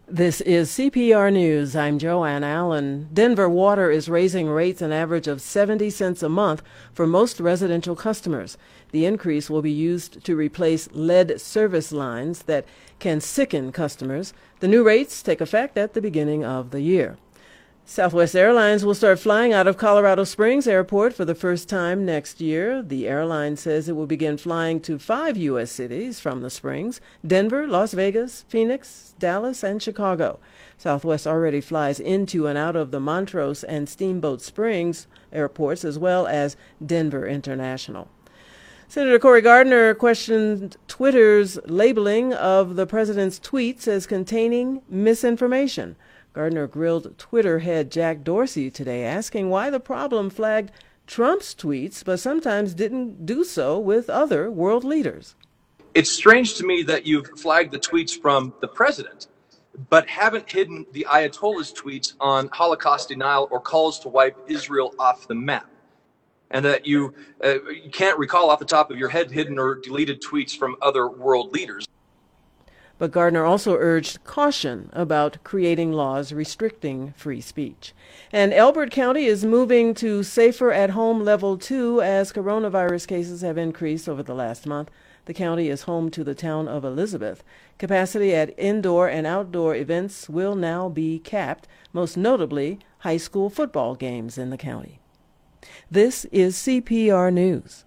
This is CPR News. I'm Joanne Allen. Denver Water is raising rates an average of 70 cents a month for most residential customers. The increase will be used to replace lead service lines that can sicken customers. The new rates take effect at the beginning of the year. Southwest Airlines will start flying out of Colorado Springs Airport for the first time next year. The airline says it will begin flying to 5 U.S. cities from the Springs: Denver, Las Vegas, Phoenix, Dallas, and Chicago. Southwest already flies into and out of the Montrose and Steamboat Springs airports, as well as Denver International. Senator Cory Gardner questioned Twitter's labeling of the president's tweets as containing misinformation. Gardner grilled Twitter head Jack Dorsey today, asking why the problem flagged Trump's tweets but sometimes didn't do so with other world leaders. It's strange to me that you've flagged the tweets from the president, but haven't hidden the Ayatollah's tweets on Holocaust denial or calls to wipe Israel off the map. And that you can't recall off the top of your head hidden or deleted tweets from other world leaders. But Gardner also urged caution about creating laws restricting free speech. And Elbert County is moving to safer at home level 2 as coronavirus cases have increased over the last month. The county is home to the town of Elizabeth. Capacity at indoor and outdoor events will now be capped, most notably high school football games in the county. This is CPR News.